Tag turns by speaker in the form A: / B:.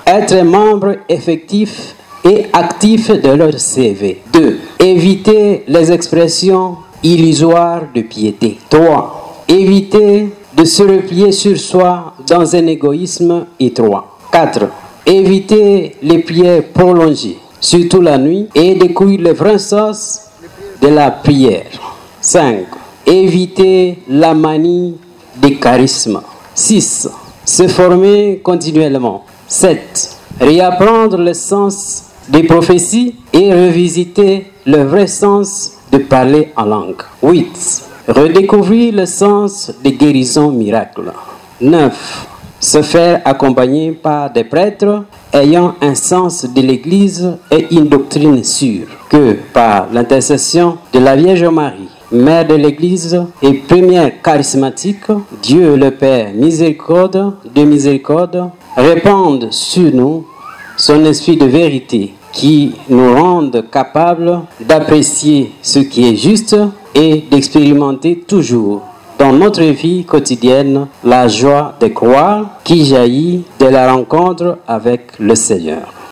A: Être membre effectif et actif de leur CV. 2. Éviter les expressions illusoires de piété. 3. Éviter de se replier sur soi dans un égoïsme étroit. 4. Éviter les prières prolongées, surtout la nuit, et découvrir le vrai sens de la prière. 5. Éviter la manie des charismes. 6. Se former continuellement. 7. Réapprendre le sens des prophéties et revisiter le vrai sens de parler en langue. 8. Redécouvrir le sens des guérisons miracles. 9. Se faire accompagner par des prêtres ayant un sens de l'Église et une doctrine sûre, que par l'intercession de la Vierge Marie, Mère de l'Église et première charismatique, Dieu le Père miséricorde, répande sur nous son esprit de vérité qui nous rende capables d'apprécier ce qui est juste et d'expérimenter toujours dans notre vie quotidienne la joie de croire qui jaillit de la rencontre avec le Seigneur.